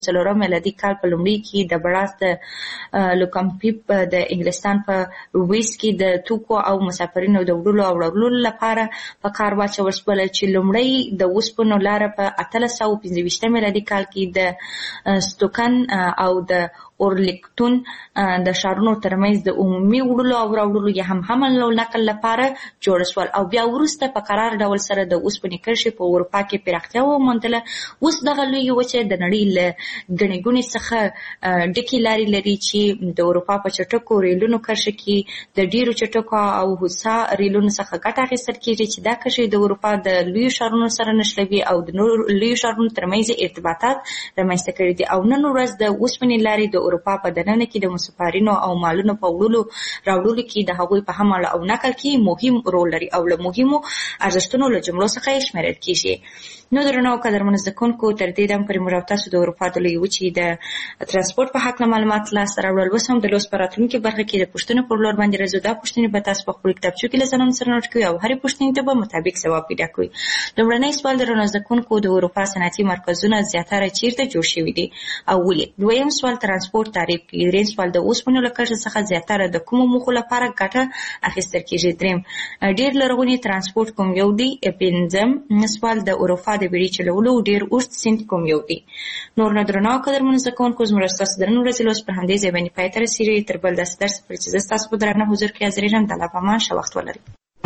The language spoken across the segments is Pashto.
څلورم میلادي کال په لومړي کې د براس د لوکمپیپ د انګلستان په ویس کې د توکو او مسافرینو د وړلو او راوړلو لپاره په کار واچول شول چې لومړی د اوسپنو لاره په 1825 میلادي کال کې د ستوکن او د اورلیکتون د ښارونو ترمنځ د عمومي وړلو او راوړلو یا هم حمل او نقل لپاره جوړ شول او بیا وروسته په قرار ډول سره د اوسپنې کرښې په اروپا کې پراختیا وموندله. اوس دغه لویې وچې د نړۍ له ګڼې ګوڼې څخه ډکې لارې لري چې د اروپا په چټکو ریلونو کرښه کې د ډیرو چټکو او هوسا ریلونو څخه ګټه اخیستل کېږي چې دا کرښې د اروپا د لویو ښارونو سره نښلوي او د نورو لویو ښارونو ترمنځ ارتباطات رامنځته کړي دي. او نن ورځ د اوسپنې لارې د اروپا په دننه کې د مسافرینو او مالونو په وړلو راوړلو کې د هغوی په حمل او نقل کې مهم رول لري او له مهمو ارزښتونو له جملو څخه یې شمیرل کېږي. نو درنو قدرمنو زده کوونکو تر دې دم پورې موږ تاسو د اروپا د لویې وچې د ترانسپورت په هکله معلومات لاسته راوړل. اوس هم د لوست په راتلونکي برخه کې د پوښتنو پر لور باندې راځو. دا پوښتنې به تاسو په خپلو کتابچو کې له ځانونو سره نوټ کړئ او هرې پوښتنې ته به مطابق ځواب پیدا کړئ. لومړنی سوال درنو زده کوونکو د اروپا صنعتي مرکزونه زیاتره چیرته جوړ شوي دي او ولې؟ دویم سوال ترانسپورت تعریف کړئ. دریم سوال د اوسپنو له کرښې څخه زیاتره د کومو موخو لپاره ګټه اخیستل کېږي؟ دریم ډېر لرغونی ترانسپورت کوم یو دی؟ پنځم سوال د اروپا د بیړۍ چلولو ډېر اوږد سیند کوم یو دی؟ نور نه درنو قدرمنو زده کوونکو زموږ ستاسو د نن ورځې لوست پر همدې ځای باندې پای ته رسېږي. تر بل داسې درس پورې چې زه ستاسو په درانه حضور کې حاضرېږم د الله په امان ښه وخت ولرئ.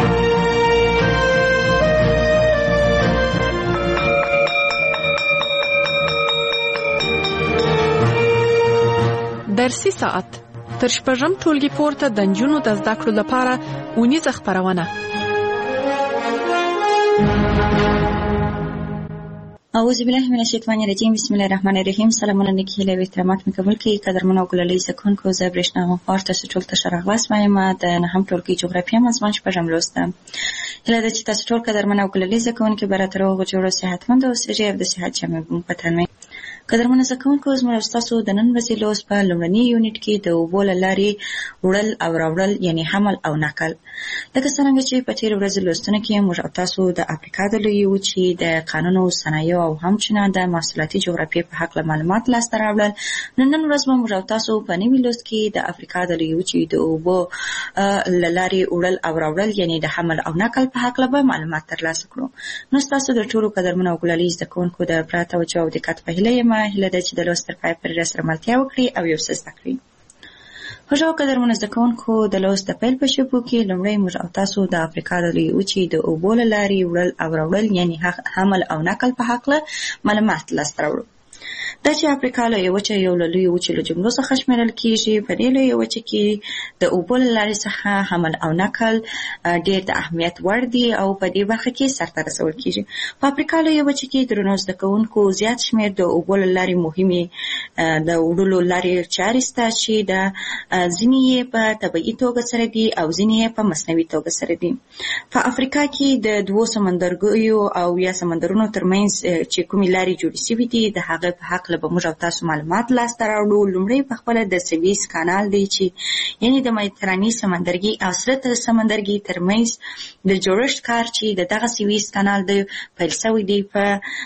درسي ساعت تر شپږم ټولګي پورته د نجونو د زده کړو لپاره اونیزه خپرونه. اعوذ بالله من الشیطان الرجیم. بسم الله الرحمن الرحیم. سلامونه نیکې هیلې او احترامات مې قبول کړئ. قدرمنو او ګلالۍ زده کوونکو، زه برېښنا غوښار تاسو ټول ته ښه راغلاست وایم. د نهم ټولګي جغرافیه مضمون شپږم لوست ده. هیله ده چې تاسو ټول قدرمن او ګلالۍ زده کوونکي به راته روغ جوړ او صحتمند اوسئ او د صحت جامې به مو په تن وي. قدرمنو زده کوونکو، زموږ ستاسو د نن ورځې لوست په لومړني یونټ کې د اوبو له لارې وړل او راوړل یعنې حمل او نقل. لکه څرنګه چې په تېرو ورځو لوستونو کې موږ او تاسو د افریقا د لویې وچې د قانونو، صنایعو او همچنان د محصولاتي جغرافیې په هکله معلومات لاسته راوړل. نن ورځ به موږ او تاسو په نوي لوست کې د افریقا د لویې وچې د اوبو له لارې وړل او راوړل یعنې د حمل او نقل په هکله به معلومات ترلاسه کړو. نو ستاسو د ټولو قدرمنو او ګلالۍ زده کوونکو د پوره توجه او دقت په هیله یم. هیله ده چې د لوست تر پایه پورې راسره ملتیا وکړي او یو څه زده کړي. خوږو قدرمنو زده کوونکو، د لوست د پیل په شپو کې لومړی موږ او تاسو د افریقا د لویې وچې د اوبو له لارې وړل او راوړل یعنې حمل او نقل په هکله معلومات لاسته راوړو. دا چې افریقا لویه وچه یو له لویو وچو له جملو څخه شمیرل کېږي. په دې لویه وچه کې د اوبو له لارې څخه حمل او نقل ډېر د اهمیت وړ دي او په دې برخه کې سرته رسول کېږي. په افریقا لویه وچه کې درنو زده کوونکو زیات شمېر د اوبو له لارې مهمې د وړلو لارې چارې شته چې ځینې یې په طبیعي توګه سره دي او ځینې یې په مصنوعي توګه سره دي. په افریقا کې د دوو سمندرګیو او یا سمندرونو ترمنځ چې کومې لارې جوړې شوي دي د هغه په هکله به موږ او تاسو معلومات لاسته راوړو. لومړی په خپله د سویس کانال دی چې یعنې د مدیترانې سمندرګي او سره سمندرګي ترمنځ د جوړښت کار چې د دغه سویس کانال دی پیل شوی دی په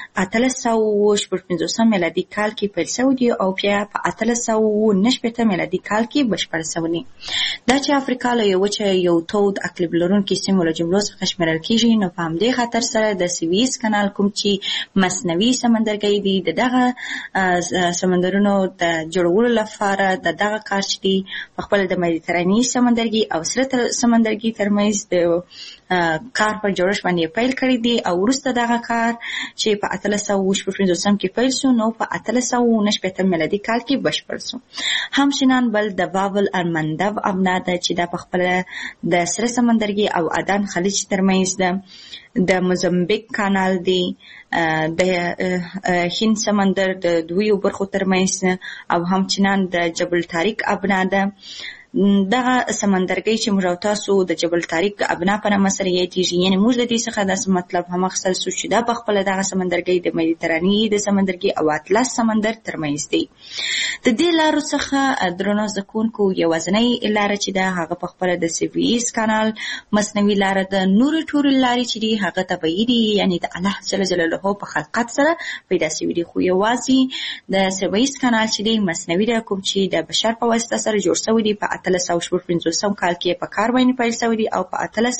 1850 میلادي کال کې پیل شوی دی او بیا په 1869 میلادي کال کې بشپړ شوی دی. دا چې افریقا لویه وچه یو تود اقلیم لرونکي سیمو له جملو څخه شمیرل کېږي، نو په همدې خاطر سره د سویس کانال کوم چې مصنوعي سمندرګي دی د دغه سمندرونو د جوړولو لپاره د دغه کار چې دی په خپل د مدیترانې سمندرګي او سره سمندرګي ترمنځ د کار په جوړښت باندې پیل کړی دی او وروسته دغه کار چې په 1850 کې پیل شو نو په 1869 میلادي کال کې بشپړ شو. همچنان بل د بابل المندب ابنا ده چې دا په خپل د سره سمندرګي او عدن خلیج ترمنځ ده. د موزمبیک کانال دی د هند سمندر د دویو برخو ترمنځ او همچنان د جبل طارق ابنا ده. دغه سمندرګي چې موږ او تاسو د جبل طارق ابنا په نامه سره یادېږي، یعنې موږ د دې څخه داسې مطلب هم اخیستل شو چې دا پخپله دغه سمندرګي د مدیترانې د سمندرګي او اطلس سمندر ترمنځ دی. د دې لارو څخه درنو زده کوونکو یوازینۍ لاره چې ده هغه پخپله د سویس کانال مصنوعي لاره ده. نورې ټولې لارې چې دي هغه طبیعي دي، یعنې د الله جل جلاله په خلقت سره پیدا شوي دي، خو یوازې د سویس کانال چې دی مصنوعي ده، کوم چې د بشر په واسطه سره جوړ شوی دی. په 1850 کال کې په کار باندې پیل شوی دی او په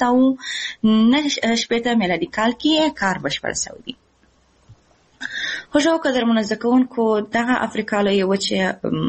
1889 میلادي کال کې کار بشپړ شوی دی. خوږو قدرمنو زده کوونکو، دغه افریقا لویه وچه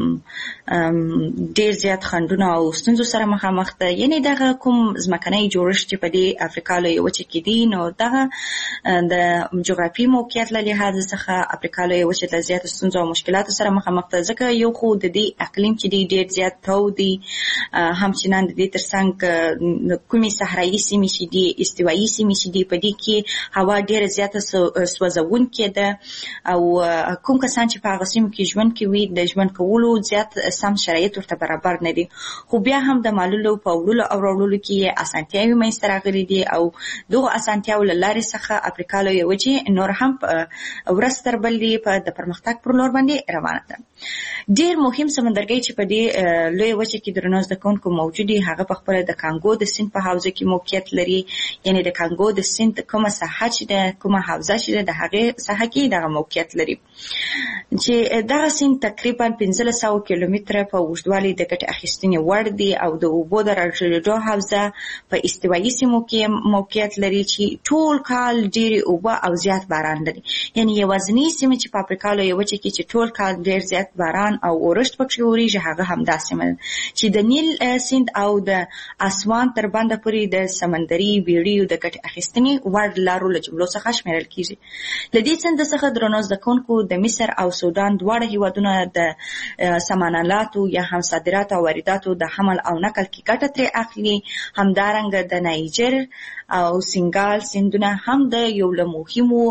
ډېر زیات خنډونه او ستونزو سره مخامخ ده. یعنې دغه کوم ځمکنی جوړښت چې په دې افریقا لویه وچه کې دی، نو دغه د جغرافي موقعیت له لحاظ څخه افریقا لویه وچه له زیاتو ستونزو او مشکلاتو سره مخامخ ده، ځکه یو خو د دې اقلیم چې دی ډېر زیات تود دی، همچنان د دې ترڅنګ کومې صحرایي سیمې چې دي، استوایي سیمې چې دي، په دې کې هوا ډېره زیاته سوځونکې ده او کوم کسان چې په هغه سیمو کې ژوند کوي د ژوند کولو زیات سم شرایط ورته برابر نه دي. خو بیا هم د مالولو په وړلو او راوړلو کې اسانتیاوې منځته راغلي دي او دغو اسانتیاوو له لارې څخه افریقا لویه وچې نور هم ورځ تر بلې په د پرمختګ پر لور باندې روانه ده. ډېر مهم سمندرګي چې په دې لویه وچه کې درنو زده کوونکو موجود دي هغه پخپله د کانګو د سیند په حوزه کې موقعیت لري. یعنې د کانګو د سیند کومه ساحه چې ده، کومه حوزه چې ده، د هغې ساحه کې دغه موقعیت لري چې دغه سیند تقریبا 1500 کیلومتره په اوږدوالي د ګټې اخیستنې وړ دی او د اوبو د راټولېدو حوزه په استوایي سیمو کې موقعیت لري چې ټول کال ډېرې اوبه او زیات باران لري. یعنې یوازینۍ سیمه چې په افریقا لویه وچه کې چې ټول کال ډېر زیات باران او اورښت پکښې اورېږي هغه همدا سیمه ده چې د نیل سیند او د اسوان تر بنده پورې د سمندري بیړیو د ګټې اخیستنې وړ لارو له جملو څخه شمیرل کېږي. له دې سیند څخه درنو زده کوونکو د مصر او سودان دواړه هیوادونه د سامانالاتو یا هم صادراتو او وارداتو د حمل او نقل کې ګټه ترې اخلي. همدارنګه د نایجر او سینګال سیندونه هم د یو له مهمو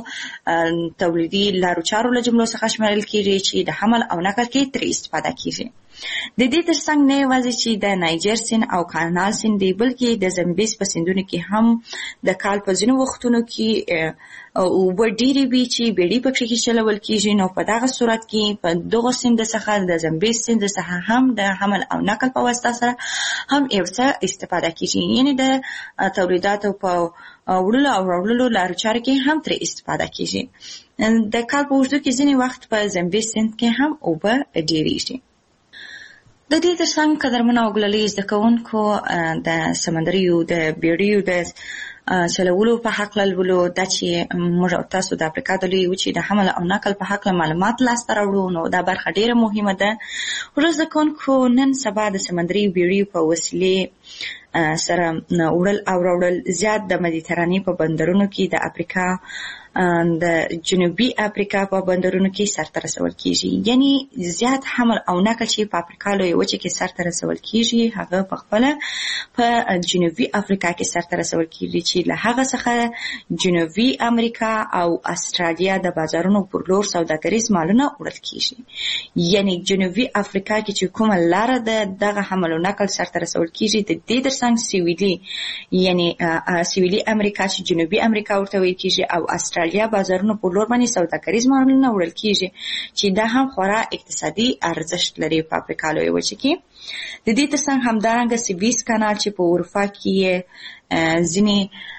تولیدي لارو چارو له جملو څخه شمیرل کېږي چې د حمل او نقل کې ترې استفاده کېږي. د دې ترڅنګ نه یوازې چې د نایجر سیند او کانال سیند دی، بلکې د زمبیز په سیندونو کې هم د کال په ځینو وختونو کې اوبه ډېرې وي چې بیړۍ پکښې چلول کېږي. نو په دغه صورت کې په دغو سیند څخه د زمبیز سیند څخه هم د حمل او نقل په واسطه سره هم یو څه استفاده کېږي، یعنې د تولیداتو په وړلو او راوړلو لارو چارو کې هم ترې استفاده کېږي. د کال په اوږدو کې ځینې وخت په زمبیز سیند کې هم اوبه ډېرېږي. د دې ترڅنګ قدرمنو او ګلالي زده کوونکو د سمندریو د بیړیو د چلولو په هکله لولو دا چې موږ او تاسو د افریقا د لویې وچې د حمل او نقل په هکله معلومات لاسته راوړو، نو دا برخه ډېره مهمه ده. ورځ زده کوونکو نن سبا د سمندري بیړیو په وسیلې سره وړل او راوړل زیات د مدیترانې په بندرونو کې د افریقا د جنوبي افریقا په بندرونو کې سرته رسول کېږي. یعنی زیات حمل او نقل چې په افریقا لویه وچه کې سرته رسول کېږي هغه پخپله په جنوبي افریقا کې سرته رسول کېږي چې له هغه څخه جنوبي امریکا او استرالیا د بازارونو پر لور سوداګریز مالونه وړل کېږي. یعنی جنوبي افریقا کې چې کومه لاره ده دغه حمل او نقل سرته رسول کېږي. د دې ترڅنګ سویلي یعنی سویلي امریکا چې جنوبي امریکا ورته ویل کېږي او استرالیا بازارونو په لور باندې سوداګریز مالونه وړل کېږي چې دا هم خورا اقتصادي ارزښت لري په افریقا لویه وچه کې. د دې ترڅنګ همدارنګه سویس کانال چې په اروپا کې ځینې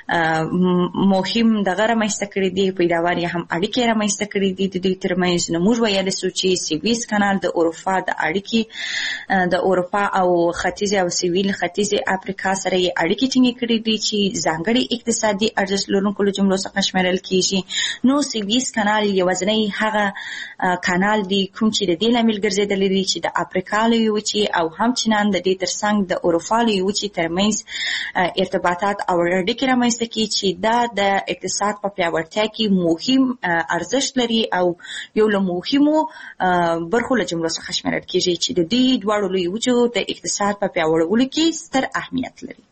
مهم دغه رامنځته کړي دي، پیداوار یې هم اړیکې رامنځته کړي دي د دوی ترمنځ. نو موږ ویلی سو چې سویس کانال د اروپا د اړیکې د اروپا او ختیځې او سویل ختیځې افریقا سره یې اړیکې ټینګې کړي دي چې ځانګړي اقتصادي ارزښت لرونکو له جملو څخه شمیرل کېږي. نو سویس کانال یوازینی هغه کانال دی کوم چې د دې لامل ګرځېدلی دی چې د افریقا لویې وچې او همچنان د دې ترڅنګ د اروپا لویې وچې ترمنځ ارتباطات او اړیکې رامنځته کړي چې دا د اقتصاد په پیاوړتیا کې مهم ارزښت لري او یو له مهمو برخو له جملو څخه شمیرل کېږي چې د دې دواړو لویو وچو د اقتصاد په پیاوړولو کې ستر اهمیت لري.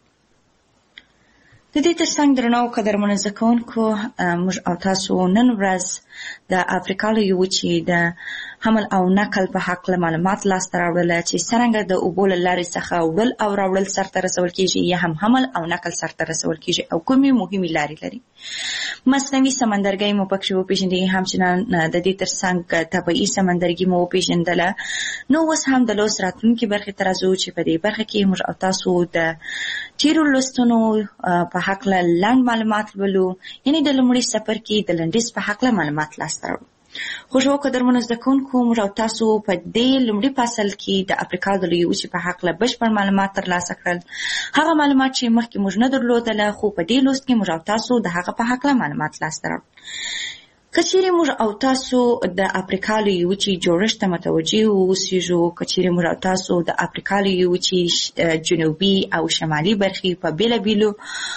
د دې ترڅنګ درنو قدرمنو زده کوونکو، موږ او تاسو نن ورځ د افریقا لویې وچې د حمل او نقل په حق معلومات لاسته راوړل چې څنګه د اوبو له لارې څخه وړل او راوړل سرته رسول کیږي یا هم حمل او نقل سرته رسول کیږي او کومې مهمې لارې لري. مصنوعي سمندرګي مو پکې وپېژندل، همچنان د دې ترڅنګ طبیعي سمندرګي مو وپېژندل. نو اوس هم د لوست راتلونکي برخې ته راځو چې په دې برخه کې موږ او تاسو د تیرو لوستونو په حق لنډ معلومات ولولو، یعنی د لومړي څپرکي د لنډیز په حق معلومات لاسته راوړو. خوشو قدرمنو زده کوونکو، موږ او تاسو په دې لومړي فصل کې د افریقا د لویې وچې په حق بشپړ معلومات ترلاسه کړل. هغه معلومات چې مخکې موږ نه درلودل، خو په دې لوست کې موږ او تاسو د هغه په حق معلومات لاسته راوړو. کچېرې موږ او تاسو د افریقا لویې وچې جوړښت ته متوجه اوسېږو، کچېرې موږ او تاسو د افریقا لویې وچې جنوبي او شمالي برخې په بېلابېلو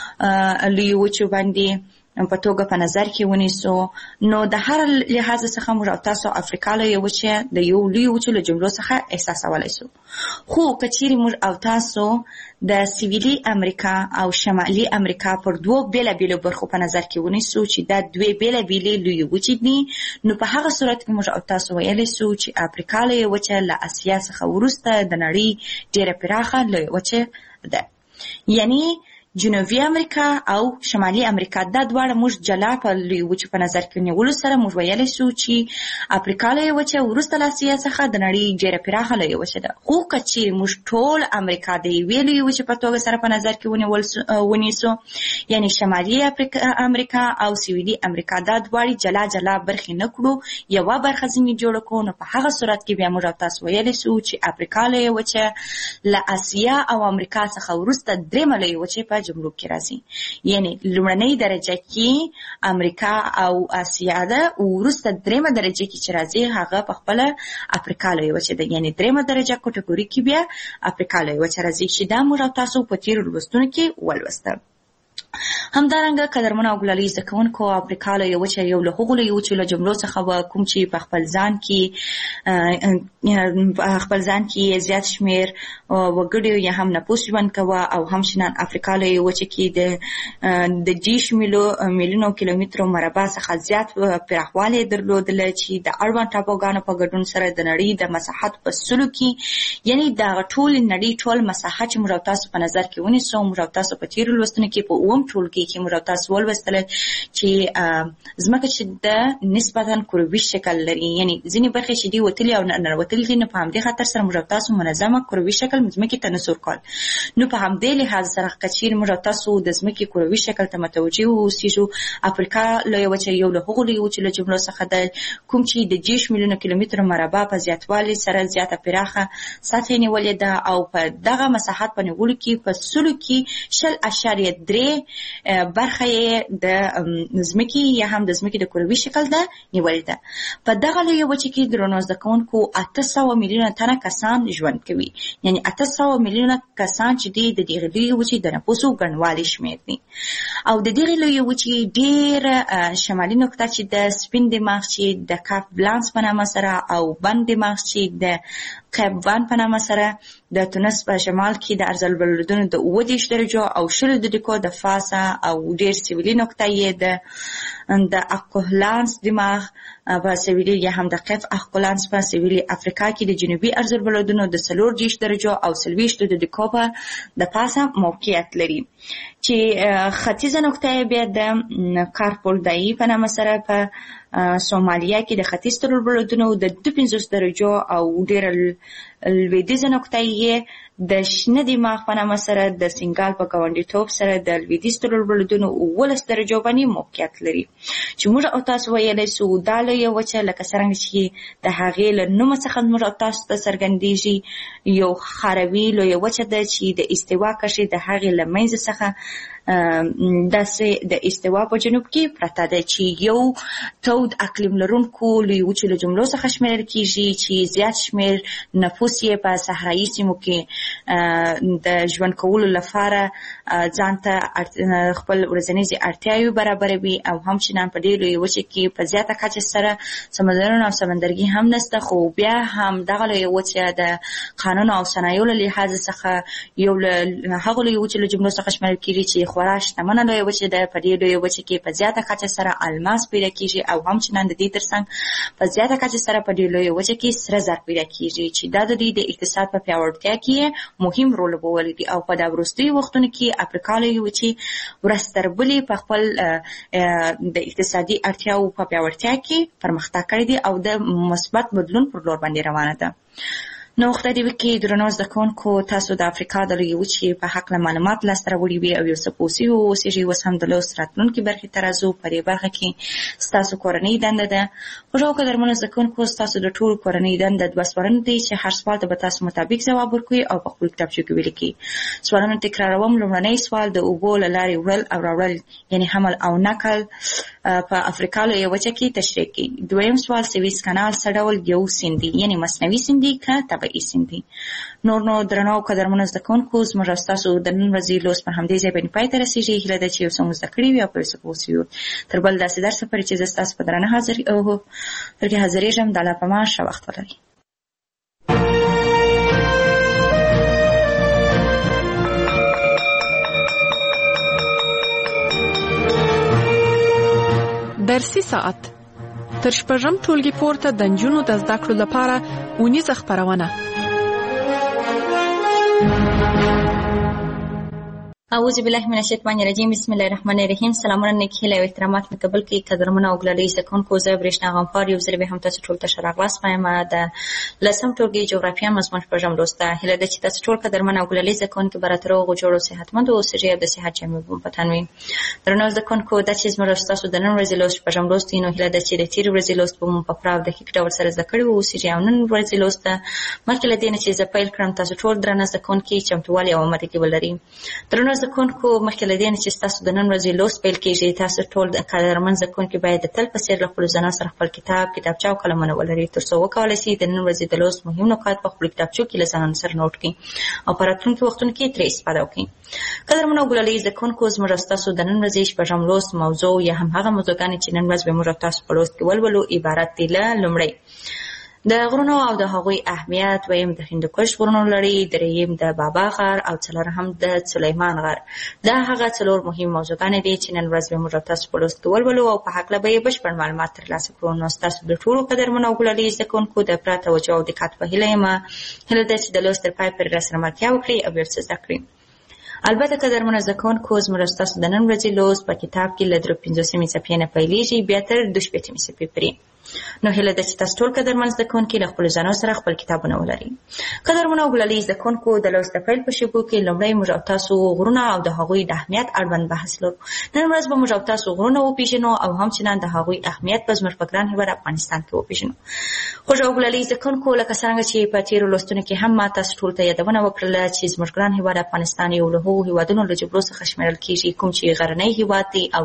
لویې وچو باندې په توګه په نظر کې ونیسو، نو د هر لحاظ څخه موږ او تاسو افریقا لویې وچې د یو لوی وچو له جملو څخه احساسولی سو. خو کچېرې موږ او تاسو د سویلي امریکا او شمالي امریکا پر دوو بېلابېلو برخو په نظر کې ونیسو چې دا دوې بېلابېلې لویې وچې دي، نو په هغه صورت کې موږ او تاسو ویلی سو چې افریقا لویې وچه له اسیا څخه وروسته د نړۍ ډېره پراخه لویې وچه ده. یعنی جنوبي امریکا او شمالي امریکا دا دواړه موږ جلا په لویې وچې په نظر کې نیولو سره موږ ویلی سو چې افریقا لویې وچه وروسته له اسیا څخه د نړۍ ډېره پراخه لویې وچه ده. خو که چیرې موږ ټول امریکا د یوې لویې وچې په توګه سره په نظر کې ونیسو، یعنی شمالي امریکا او سویلي امریکا دا دواړې جلا جلا برخې نه کړو، یوه برخه ځینې جوړه کړو، نو په هغه صورت کې بیا موږ او تاسو ویلی سو چې افریقا لویې وچه له اسیا او امریکا څخه وروسته درېیمه لویې وچې په جملو کې راځي. یعنی لومړنۍ درجه کې امریکا او اسیا ده، وروسته درېیمه درجه کې چې راځي هغه په خپله افریقا لویې وچه ده. یعنی درېیمه درجه کټګوري کې بیا افریقا لویې وچه راځي چې دا موږ او تاسو په تېرو لوستونو کې ولوسته. همدارنګه قدرمنو او ګلالي زده کوونکو، افریقا لویې وچه یو له هغو لویې وچو له جملو څخه وه کوم چې په خپل ځان کې زیات شمېر وګړي یا هم نفوس ژوند کوه، او همچنان افریقا لویې وچه کې د 10 میلیونو کیلومترو مربع څخه زیات پراخوالی درلودله چې د اړوند ټاپوګانو په ګډون سره د نړۍ د مساحت په سلو کې، یعنی دغه ټول نړۍ ټول مساحت چې موږ او تاسو په نظر کې ونیسو، موږ او تاسو په تېرو لوستونو کې په اووم ټولګي کې موږ او تاسو ولوستل چې ځمکه چې د نسبتا کروي شکل لري، یعنی ځینې برخې چې دي وتلي او ننوتلي دي، نو په همدې خاطر سره موږ او تاسو منظمه کروي شکل ځمکې ته نسور کول. نو په همدې لحاظ سره که چیرې موږ او تاسو د ځمکې کروي شکل ته متوجه واوسېږو، افریقا لویه وچه یو له هغو لویو وچو له جملو څخه ده کوم چې د 10 میلیونو کیلومترو مربع په زیاتوالي سره زیاته پراخه سطحه نیولې ده، او په دغه مساحت په نیولو کې په سلو کې 0.3 برخه د ځمکې یا هم د ځمکې د کروي شکل ده نیولې ده. په دغه لویه وچه کې درنو زده کوونکو 800 میلیونه تنه کسان ژوند کوي، یعنی 800 میلیونه کسان چې دي د دغه لویې وچې د نفوسو ګڼوالی شمېر دي. او د دغه لویې وچې ډېره شمالي نقطه چې د سپین دماغ چې د کاپ بلانس په نامه سره، او بند دماغ چې د قیب وان په نامه سره د تونس په شمال کې د ارض البلدونو د 30 درجو او 20 دقیقو د فاصله، او ډېر سویلي نقطه یې د اقولانس دماغ په سویلي یا هم د قیف اقولانس په سویلي افریقا کې د جنوبي ارض البلدونو د 40 درجو او 20 دقیقو په د پاسه موقعیت لري، چې ختیځه نقطه یې بیا د کارپولدایي په نامه سره په سومالیا کې د ختیځ تر البلدونو د 52 درجو او ډېره لویدیځه نقطه یې د شنه دماغ په نامه سره د سنګال په ګاونډیتوب سره د لویدیځ تر البلدونو 19 درجو باندې موقعیت لري، چې موږ او تاسو ویلی سو دا لویه وچه لکه څرنګه چې د هغې له نومه څخه موږ او تاسو ته څرګندېږي یو خاروي لویه وچه ده چې د استوا کرښې د هغې له منځه څخه داسې د استوا په جنوب کې پرته ده، چې یو تود اقلیم لرونکو لویو وچو له جملو څخه شمیرل کېږي، چې زیات شمېر نفوس یې په صحرایي سیمو کې د ژوند کولو لپاره ځان ته خپل ورځنیزې اړتیاوې برابروي، او همچنان په دې لویې وچې کې په زیاته کچه سره سمندرونه او سمندرګي هم نشته، خو بیا هم دغه لویې وچه د قانون او صنایعو له لحاظ څخه یو له هغو لویو وچو له جملو څخه شمیرل کېږي چې خورا شتمنه لویه وچه ده. په دې لویه وچه کې په زیاته کچه سره الماس پیدا کیږي او همچنان د دې ترڅنګ په زیاته کچه سره په دې لویه وچه کې سره زر پیدا کیږي چې دا د دې د اقتصاد په پیاوړتیا کې مهم رول لوبولی او په دا وروستیو وختونو کې افریقا لویه وچه ورستربلې په خپل د اقتصادي اړتیاو په پیاوړتیا کې پرمختګ کړی دی او د مثبت بدلون پر لور باندې روانه ده. نو خدای دې وکړي درنو زده کوونکو تاسو د افریقا د لویې وچې په هکله معلومات لاسته راوړي وي او یو څه پوه اوسېږئ. اوس هم د لوست راتلونکي برخې ته راځو. په دې برخه کې ستاسو کورنۍ دنده ده. خوږو قدرمنو زده کوونکو ستاسو د ټولو کورنۍ دنده 2 سوالونه دي چې هر سوال ته به تاسو مطابق ځواب ورکوئ او په خپل کتابچو کې ولیکئ. سوالونه تکراروم. لومړنی سوال د اوبو له لارې وړل او راوړل یعنی حمل او نقل په افریقا لویه وچه کې تشریح کړئ. دویم سوال سویس کانال څه ډول یو سیند دی یعنی مصنوعي سیند دی که طبیعي سیند دی. نو درنو قدرمنو زده کوونکو زموږ او ستاسو د نن ورځې لوست په همدې ځای باندې پای ته رسېږي. هیله ده چې یو څه مو زده کړي وي او په یو څه پوه سوي وي. تر بل داسې درسه پورې چې زه ستاسو په درنه حاضرېږم د الله په امان ښه وخت ولرئ. درسي ساعت تر شپږم ټولګي پورته د نجونو د زده کړو لپاره اونیزه خپرونه. اعوذ بالله من الشیطان الرجیم. بسم الله الرحمن الرحیم. سلامونه نیک هیله او احترامات مې قبول کړئ. قدرمنو او ګلالي زده کوونکو زه برېښنا غمپار یو ځل بیا هم تاسو ټول ته ښه راغلاست وایم. د 10م ټولګي جغرافیه مضمون شپږم لوست ده. هیله ده چې تاسو ټول قدرمن او ګلالي زده کوونکي به راته روغ جوړ او صحتمند اوسئ او د صحت جامې مو په تن وي. درنو زده کوونکو دا چې زموږ ستاسو د نن ورځې لوست شپږم لوست دی نو هیله ده چې د تېرې ورځې لوست به مو په پوره او دقیق ډول سره زده کړي واوسئ او نن ورځې لوست ده مخکې له دې نه چې زه پیل کړم تاسو ټول درنه زده کوونکي چمتووالی او آمادګي ولرئ. درنو زده کوونکو مخکې له دې نه چې ستاسو د نن ورځې لوست پیل کېږي تاسو ټول قدرمن زده کوونکي باید د تل په څېر له خپلو ځانونو سره خپل کتابچه او قلمونه ولرئ تر څو وکولی شئ د نن ورځې د لوست مهم نکات په خپلو کتابچو کې له ځانونو سره نوټ کړئ او په راتلونکي وختونو کې ترې استفاده وکړئ. قدرمنو او ګلالي زده کوونکو زموږ او ستاسو د نن ورځې شپږم لوست موضوع یا هم هغه موضوعګانې چې نن ورځ به موږ او تاسو په لوست کې ولولو عبارت دي له لومړی د غرونو او د هغوی اهمیت، دویم د هندوکش غرونو لړۍ، دریم د بابا غر او څلورم د سلیمان غر. دا هغه څلور مهم موضوعګانې دي چې نن ورځ به موږ تاسو په لوست کې ولولو او په هکله به یې بشپړ معلومات ترلاسه کړو. نو ستاسو د ټولو قدرمنو او ګلالي زده کوونکو د پوره توجه او دقت په هیله یم. هیله ده چې د لوست تر پای پورې راسره ملتیا وکړئ او یو څه زده کړئ. البته قدرمنو زده کوونکو زموږ ستاسو د نن ورځې لوست په کتاب کې له 53 صفحې نه پیلېږي بیا تر 2 صفحې پورې. نو هیله ده چې تاسو ټول قدرمن زده کوونکي له خپلو ځانونو سره خپل کتابونه ولرئ. قدرمنو او ګلالي زده کوونکو د لوست د پیل په شیبو کې لومړی موږ او تاسو غرونه او د هغوی د اهمیت اړوند بحث لرو. نن ورځ به موږ او تاسو غرونه وپېژنو او همچنان د هغوی اهمیت به زموږ په ګران هېواد افغانستان کې وپېژنو. خوږو او ګلالي زده کوونکو لکه څرنګه چې په تېرو لوستونو کې هم ما تاسو ټولو ته یادونه وکړله چې زموږ ګران هېواد افغانستان یو له هغو هېوادونو له جګړو څخه شمېرل کېږي کوم چې غرنی هېواد دی او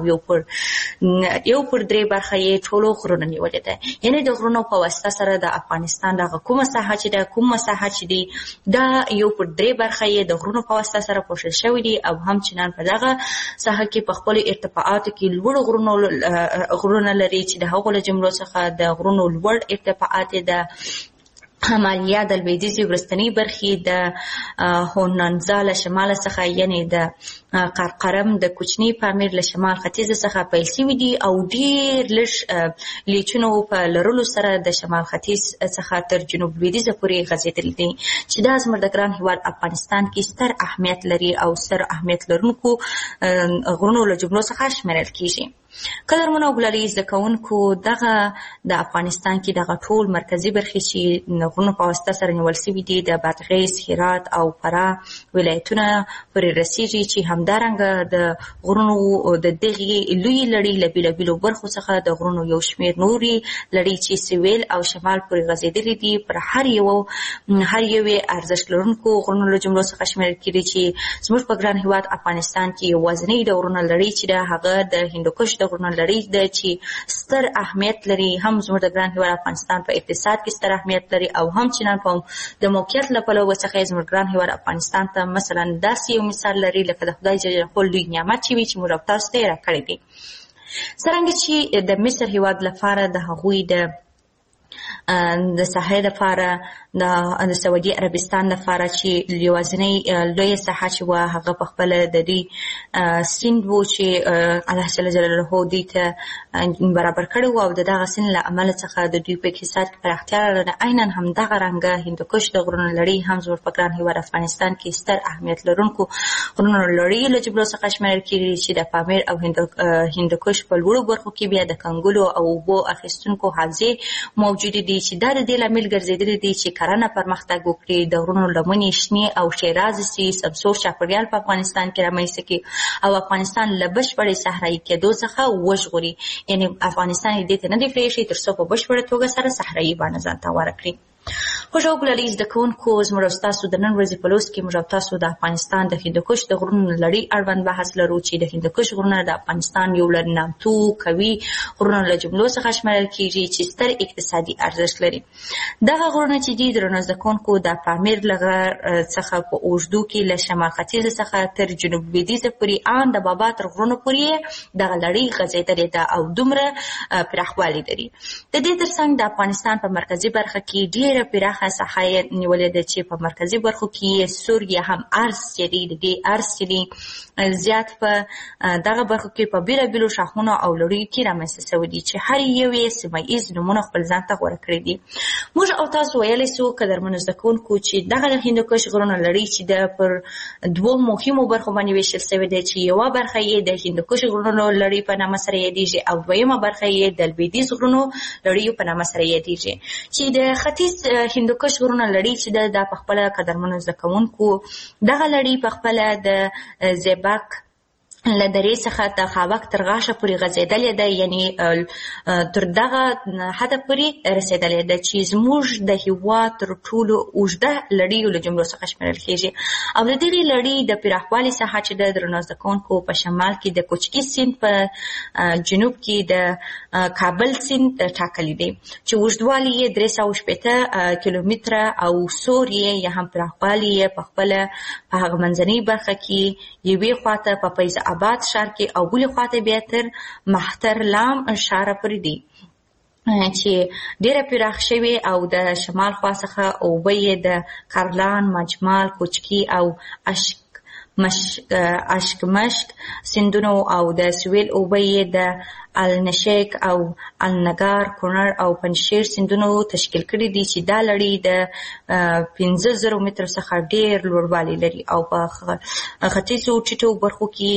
یو پر 3 برخه یې ټولو غرونه نیولې ده. یعنې د غرونو په واسطه سره د افغانستان دغه کومه ساحه چې دی دا یو پر 3 برخه یې د غرونو په واسطه سره پوښل شوی دی او همچنان په دغه ساحه کې په خپلو ارتفاعاتو کې لوړ غرونه لري چې د هغو له جملو څخه د غرونو لوړ ارتفاعات د همالیا د لویدیځې وروستنۍ برخې د هونانزا له شماله څخه یعنې د قرقرم د کوچني پامیر له شمال ختیځه څخه پیل شوي دي او ډېر لږ لیچونو په لرلو سره د شمال ختیځ څخه تر جنوب لویدیځه پورې غځېدلي دي چې دا زموږ د ګران هېواد افغانستان کې ستر اهمیت لري او ستر اهمیت لرونکو غرونو له جملو څخه شمیرل کېږي. قدرمنو او ګلالي زده کوونکو دغه د افغانستان کې دغه ټول مرکزي برخې چې غرونو په واسطه سره نیول شوي دي د بادغیس، هرات او فراه ولایتونه پورې رسېږي چې همدارنګه د غرونو د دغې لویې لړۍ له بېلابېلو برخو څخه د غرونو یو شمېر نورې لړۍ چې سویل او شمال پورې غځېدلې دي پر هر یوې ارزښت لرونکو غرونو له جملو څخه شمېرل کېږي چې زموږ په ګران هېواد افغانستان کې یوازینۍ د غرونو لړۍ چې ده هغه د هندوکش د غرونو لړۍ ده چې ستر اهمیت لري. هم زموږ د ګران هېواد افغانستان په اقتصاد کې ستر اهمیت لري او همچنان په د موقعیت له پلوه څخه زموږ ګران هېواد افغانستان ته مثلا داسې یو مثال لري لکه د خدای جل جلاله لوی نعمت چې وي چې موږ تاسو ته یې راکړی دی. څرنګه چې د مصر هېواد لپاره د هغوی د د ساحې لپاره د سعودي عربستان لپاره چې یوازینی لویه ساحه چې وه هغه په خپله د دوی سیند و چې الله جل جلاله دوی ته برابر کړی و او د دغه سیند له امله څخه د دوی په اقتصاد کې پراختیا راغله. عینا همدغه رنګه هندوکش د غرونو لړۍ هم زموږ په ګران هېواد افغانستان کې ستر اهمیت لرونکو غرونو لړۍ له جملو څخه شمېرل کېږي چې د پامیر او هندوکش په لوړو برخو کې بیا د کنګلو او اوبو اخیستونکو حوزې موجودې دي چې دا د دې لامل ګرځېدلي دي چې کرنه پرمختګ وکړي، د غرونو لمنې شنې او ښېرازې سي، سبزور چاپېریال په افغانستان کې رامنځته کړي او افغانستان له بشپړې صحرایي کېدو څخه وژغوري. یعنې افغانستان یې دې ته نه دی پرېښی تر څو په بشپړه توګه سره صحرایي بڼه ځان ته غوره کړي. خوږو ګلالي زده کوونکو، زموږ او ستاسو د نن ورځې په لوست کې موږ او تاسو د افغانستان د هندوکش د غرونو لړۍ اړوند بحث لرو چې د هندوکش غرونه د افغانستان یو له نامتو قوي غرونو له جملو څخه شمېرل کېږي چې ستر اقتصادي ارزښت لري. دغه غرونه چې دي درنو زده کوونکو د پامیر له غر څخه په اوږدو کې له شمال ختیځ څخه تر جنوب لویدیځه پورې ان د بابا تر غرونو پورې دغه لړۍ غځېدلې ده او دومره پراخوالی لري. د دې ترڅنګ د افغانستان په مرکزي برخه کې ډېره پراخه ساحه یې نیولې ده چې په مرکزي برخو کې سور یا هم عرض چې دی د دې عرض چې دی زیات په دغه برخو کې په بېلابېلو شاخونو او لړیو کې رامنځته سوي دي چې هر یو یې سیمه ییز نومونه خپل ځان ته غوره کړي دي. موږ او تاسو ویلی سو قدرمنو زده کوونکو چې دغه هندوکش غرونه لړۍ چې ده پر دوو مهمو برخو باندې ویشل سوې ده چې یوه برخه یې د هندوکش غرونو لړۍ په نامه سره یادېږي او دویمه برخه یې د لویدیځ غرونو لړیو په نامه سره یادېږي چې د ختیځ هندوکش غرونه لړۍ چې ده دا په خپله قدرمنو زده کوونکو دغه لړۍ په خپله د زیباک له درې څخه د خاوک تر غاښه پورې غځېدلې ده، یعنې تر دغه حده پورې رسېدلې ده چې زموږ د هېواد تر ټولو اوږده لړیو له جملو څخه شمېرل کېږي. او د دغې لړۍ د پراخوالي ساحه چې ده درنو زده کوونکو په شمال کې د کوچکي سیند په جنوب کې د کابل سیند ټاکلی دی چې اوږدوالی یې 360 کیلومتره او سور یې یا هم پراخوالی یې په خپله په هغه منځنۍ برخه کې یوې خواته په فیض آباد ښار کې او بلې خواته بیا تر مهترلام ښاره پورې دی چې ډېره پراخ شوې او د شمال خوا څخه اوبه یې د کارلان، مجمال، کوچکي او اشکمشک سیندونو او د سویل اوبه یې د النشیک او النګار، کونړ او پنجشیر سیندونو تشکیل کړي دي چې دا لړۍ د 50,000 مترو څخه ډېر لوړوالی لري او په ختیځو ټیټو برخو کې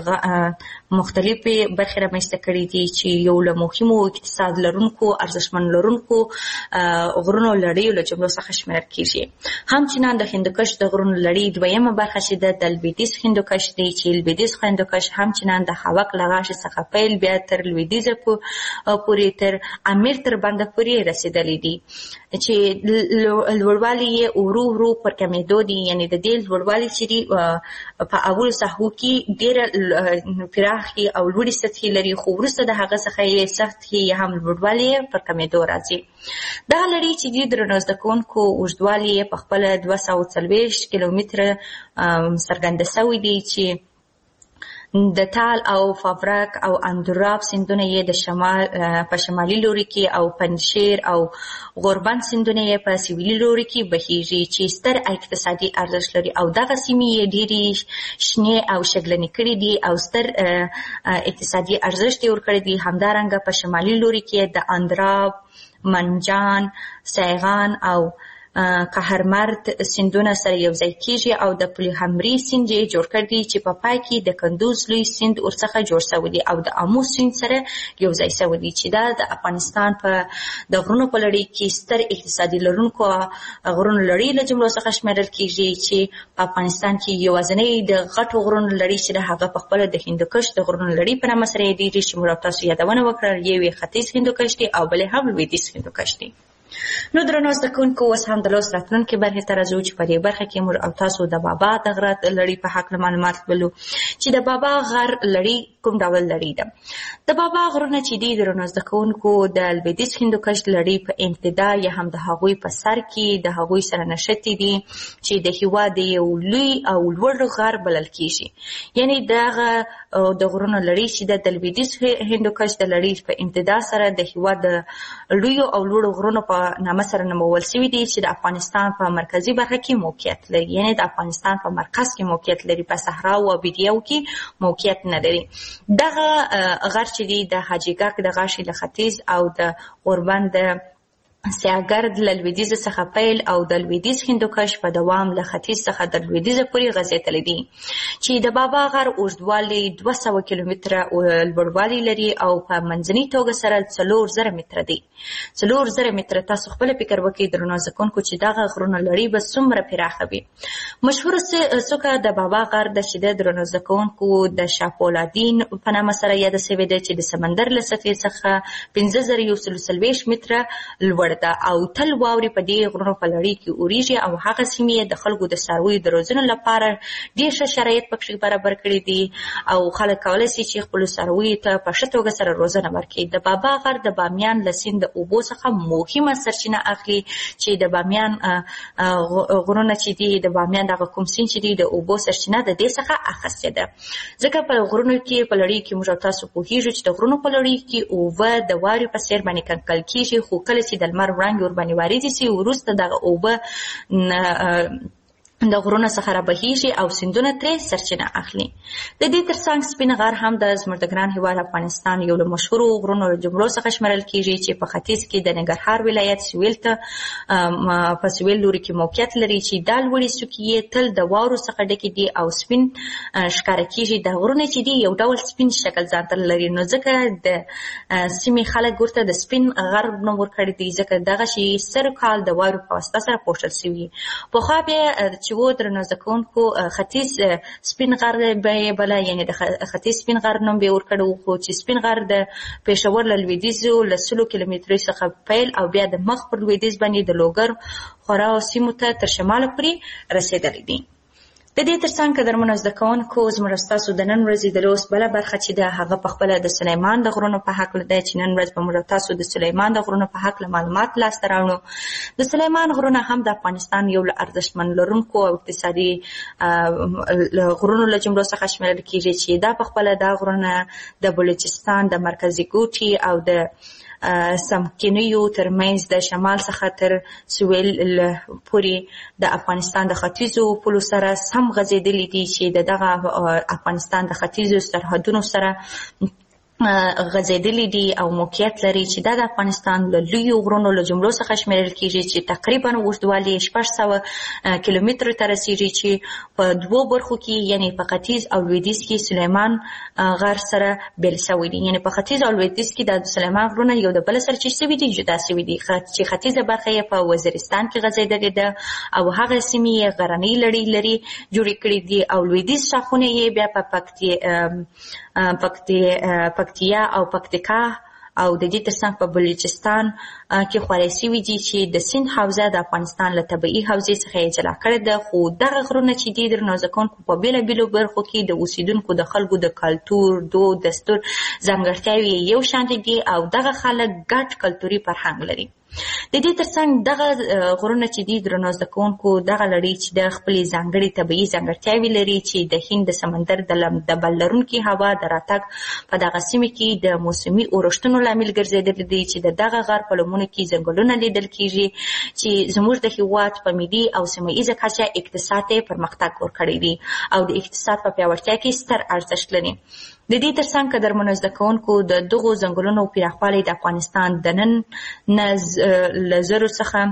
مختلفې برخې رامنځته کړي دي چې یو له مهمو اقتصاد لرونکو ارزښتمن لرونکو غرونو لړیو له جملو څخه شمېرل کېږي. همچنان د هندوکش د غرونو لړۍ دویمه برخه چې ده د لویدیځ هندوکش دی چې لویدیځ هندوکش همچنان د خاوک له غاښې څخه پیل بیا تر لویدیځه پورې تر امیر تر بنده پورې رسېدلی دي چې لوړوالی یې ورو ورو پر کمېدو دي. یعنې د دې لوړوالی چې دي په اولو ساحو کې ډېره پراخې او لوړې سطحې لري خو وروسته د هغه څخه یې سطحې یا هم لوړوالی یې پر کمېدو راځي. دغه لړۍ چې دي درنو زده کوونکو اوږدوالی یې په خپله 240 کیلومتره څرګنده سوی دی چې د تال او فابرک او اندراب سیندونه یې د شمال په شمالي لوري کې او پنجشیر او غوربند سیندونه یې په سویلي لوري کې بهیږي چې ستر اقتصادي ارزښت لري او دغه سیمې یې ډېرې شنې او شګلنې کړي دي او ستر اقتصادي ارزښت یې ورکړی دی. همدارنګه په شمالي لوري کې د اندراب، منجان، سیغان او قهرمرد سیندونه سره یو ځای کېږي او د پلوهمري سیند یې جوړ کړی دی چې په پای کې د کندوز لوی سیند ورڅخه جوړ سوی دی او د امو سیند سره یو ځای سوی دی چې دا د افغانستان په د غرونو په لړۍ کې ستر اقتصادي لرونکو غرونو لړۍ له جملو څخه شمېرل کېږي چې په افغانستان کې یوازینۍ د غټو غرونو لړۍ چې د هغه په خپله د هندوکش د غرونو لړۍ په نامه سره یادېږي چې موږ تاسو یادونه وکړه یو یې ختیځ هندوکش دی او بل هم لویدیځ هندوکش دی. نو درنو زده کوونکو اوس هم د لوست راتلونکې برخې ته راځو چې په دې برخه کې موږ او تاسو د بابا د غره لړۍ په هکله معلومات لولو چې د بابا غر لړۍ کوم ډول لړۍ ده. د بابا غرونه چې دي د رڼا زده کوونکو د لویدیځ هندوکش لړۍ په ابتدا یا هم د هغوی په سر کې د هغوی سره نښتي دي چې د هېواد یو لوی او لوړ غر بلل کېږي. یعنې دغه د غرونو لړۍ چې د لویدیځ هندوکش د لړۍ په ابتدا سره د هېواد د لویو او لوړو غرونو په نامه سره نومول شوي دي چې د افغانستان په مرکزي برخه کې موقعیت لري. یعنې د افغانستان په مرکز کې موقعیت لري، په صحراو او بیدیو کې موقعیت نه لري. دغه غر چې دی د حاجي ګک د غاښې له ختیځ او د غوربند د سیاګرد له لویدیځ څخه پیل او د لویدیځ هندوکش په دوام له ختیځ څخه د لویدیځ پورې غځېدلی دي چې د بابا غر اوږدوالی 200 کیلومتره لوړوالی لري او په منځنۍ توګه سره 4000 متره دی. 4000 متره. تاسو خپل فکر وکړئ درنو زده کوونکو چې دغه غرونه لړۍ به څومره پراخه وي. مشهوره څوکه د بابا غر د چې د درنو زده کوونکو د شاه پولادین په نامه سره یاده شوې ده چې د سمندر له سطحې څخه 5140 متره لوړ ده او تل واوري په دې غرونو په لړۍ کې اورېږي او هغه سیمې د خلکو د څارویو د روزنې لپاره ډېر ښه شرایط پکې برابر کړي دي او خلک کولی شي چې خپلو څارویو ته په ښه توګه سره روزنه ورکړي. د بابا غر د بامیان له سیند د اوبو څخه مهمه سرچینه اخلي چې د بامیان غرونه چې دي د بامیان دغه کوم سیند چې دي د اوبو سرچینه د دې څخه اخیستې ده. ځکه په غرونو کې په لړۍ کې موږ تاسو پوهېږو چې د غرونو په لړۍ کې اوبه د واورې په څېر باندې کنګل کېږي، خو کله چې د لمر وړانګې ورباندې واردې شي وروسته دغه اوبه د غرونو څخه رابهیږي او سیندونه ترې سرچینه اخلي. د دې ترڅنګ سپین غر هم د زموږ د ګران هېواد افغانستان یو له مشهورو غرونو له جملو څخه شمېرل کېږي چې په ختیځ کې د ننګرهار ولایت سویل ته په سویل لوري کې موقعیت لري چې دا لوړې څوکې یې تل د واورو څخه ډکې دي او سپین ښکاره کېږي. دا غرونه چې دي یو ډول سپین شکل ځان ته لري، نو ځکه د سیمې خلک ورته د سپین غر نوم ورکړی دی ځکه دغه شي سر کال د واورو په واسطه سره پوښل شوي. پخوا بیا چې و درنو زده کوونکو ختیځ سپین غر به یې بله، یعنې د ختیځ سپین غر نوم به یې ورکړی و، خو چې سپین غر د پېښور له لویدیځو له 100 کیلومترۍ څخه پیل او بیا د مخ پر لویدیځ باندې د لوګر خورا سیمو ته تر شماله پورې رسېدلی دي. د دې ترڅنګ قدرمنو زده کوونکو زموږ ستاسو د نن ورځې د لوست بله برخه چې ده هغه پخپله د سلیمان د غرونو په هکله ده چې نن ورځ به موږ تاسو د سلیمان د غرونو په هکله معلومات لاسته راوړو. د سلیمان غرونه هم د افغانستان یو له ارزښتمن لرونکو او اقتصادي غرونو له جملو څخه شمېرل کېږي چې دا پخپله دا غرونه د بلوچستان د مرکزي ګوټي او د سمکینیو ترمنځ د شمال څخه تر سویل پورې د افغانستان د ختیځو پولو سره سم غځېدلي دي چې دغه افغانستان د ختیځو سرحدونو سره غځېدلي دي او موقعیت لري چې دا د افغانستان له لویو غرونو له جملو څخه شمېرل کېږي چې تقریبا اوږدوالی 600 کیلومترو ته رسېږي چې په دوو برخو کې یعنې په ختیځ او لویدیځ کې سلیمان غر سره بیل شوي دي. یعنې په ختیځ او لویدیځ کې د سلیمان غرونه یو د بل سره چې شوي دي جدا شوي دي چې ختیځه برخه یې په وزیرستان کې غځېدلې ده او هغه سیمې یې غرنۍ لړۍ لري جوړې کړي دي او لویدیځ شاخونه یې بیا په پکتیا او پکتیکا او د دې ترڅنګ په بلوچستان کې خورای شوي دي چې د سیند حوزه د افغانستان له طبیعي حوزې څخه یې جلا کړې ده. خو دغه غرونه چې دي درنو زده کوونکو په بېلابېلو برخو کې د اوسېدونکو د خلکو د کلتور، دود، دستور ځانګړتیاوې یو شانتې دي او دغه خلک ګډ کلتوري فرهنګ لري. د دې ترڅنګ دغه غرونه چې دي درنو زده کوونکو دغه لړۍ چې د خپلې ځانګړې طبیعي ځانګړتیاوې لري چې د هند د سمندر د بل لرونکي هوا د راتګ په دغه سیمه کې د موسمي اورښتونو لامل ګرځېدلي دي چې د دغه غر په لمنو کې ځنګلونه لیدل کېږي چې زموږ د هېواد په ملي او سیمه ییزه کچه اقتصاد ته پرمختګ ورکړی دی او د اقتصاد په پیاوړتیا کې ستر ارزښت لري. د دې ترڅنګ قدرمنو زده کوونکو د دغو ځنګلونو پراخوالی د افغانستان د نن له زرو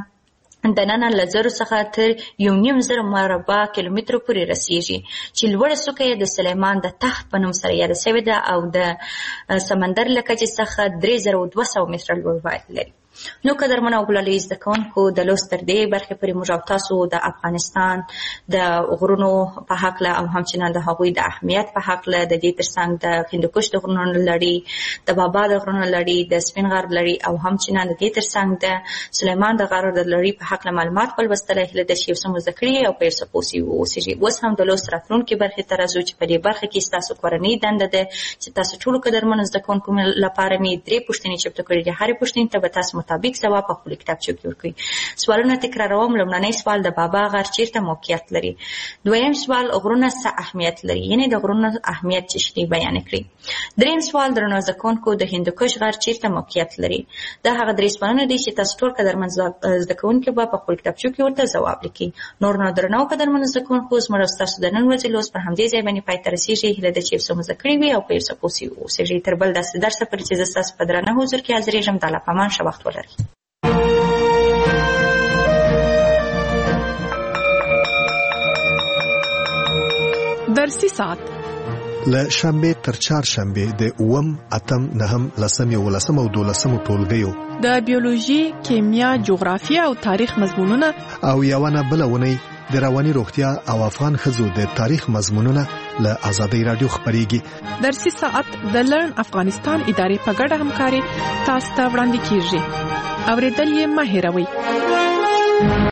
څخه تر 1.5 مربع کیلومترو پورې رسیږي چې لوړه څوکه یې د سلیمان د تخت په نوم سره یاده شوې ده او د سمندر له کچې څخه 3200 متره لوړوالی لري. نو قدرمنو او ګلالي زده کوونکو د لوست تر دې برخې پورې موږ او تاسو د افغانستان د غرونو په هکله او همچنان د هغوی د اهمیت په هکله د دې ترڅنګ د هندوکش د غرونو لړۍ د بابا د غرونو لړۍ د سپین غر لړۍ او همچنان د دې ترڅنګ د سلیمان د غر د لړۍ په هکله معلومات ولوستل هیله ده چې یو څه مو زده کړي او په یو څه پوه سوي واوسئ. اوس هم د لوست راتلونکې برخې ته راځو چې په دې برخه کې ستاسو کورنۍ دنده ده چې تاسو ټولو قدرمنو زده کوونکو لپاره مې 3 پوښتنې چمتو کړي دي. هرې پوښتنې ته به تاسو مطابق ځواب په خپلو کتابچو کې ورکړئ. سوالونه تکراروم. لومړنی سوال د بابا غر چیرته موقعیت لري؟ دویم سوال غرونه څه اهمیت لري؟ یعنې د غرونو اهمیت چې شي بیان کړئ. دریم سوال درنو زده کوونکو د هندوکش غر چیرته موقعیت لري؟ دا هغه 3 سوالونه دي چې تاسو ټول قدرمن زده کوونکي به په خپل کتابچو کې ورته ځواب لیکئ. نور نو درنو قدرمن زده کوونکو زموږ ستاسو د نن ورځې لوست پر همدې ځای باندې پای ته رسیږي. هیله ده چې یو څه مو زده کړي وي او په یو څه پوه سوي واوسئ. تر بل داسې درسه پورې چې زه ستاسو په درانه حضور کې حاضرېږم. د الله په امان ښه وخت ولرئ. درسي ساعت له شنبه تر چهارشنبه د 8، 8، 9، 10 او 12 ټولګیو د بیولوژي، کیمیا، جغرافیه او تاریخ مضمونونه او یوونه بلونه د رواني روغتیا او افغان ښځو د تاریخ مضمونونه له آزادۍ رادیو خبريږي. درسي ساعت د لرن افغانستان ادارې په ګډه همکاري تاسو ته وړاندې کیږي. اوریدل یې مه هېروئ.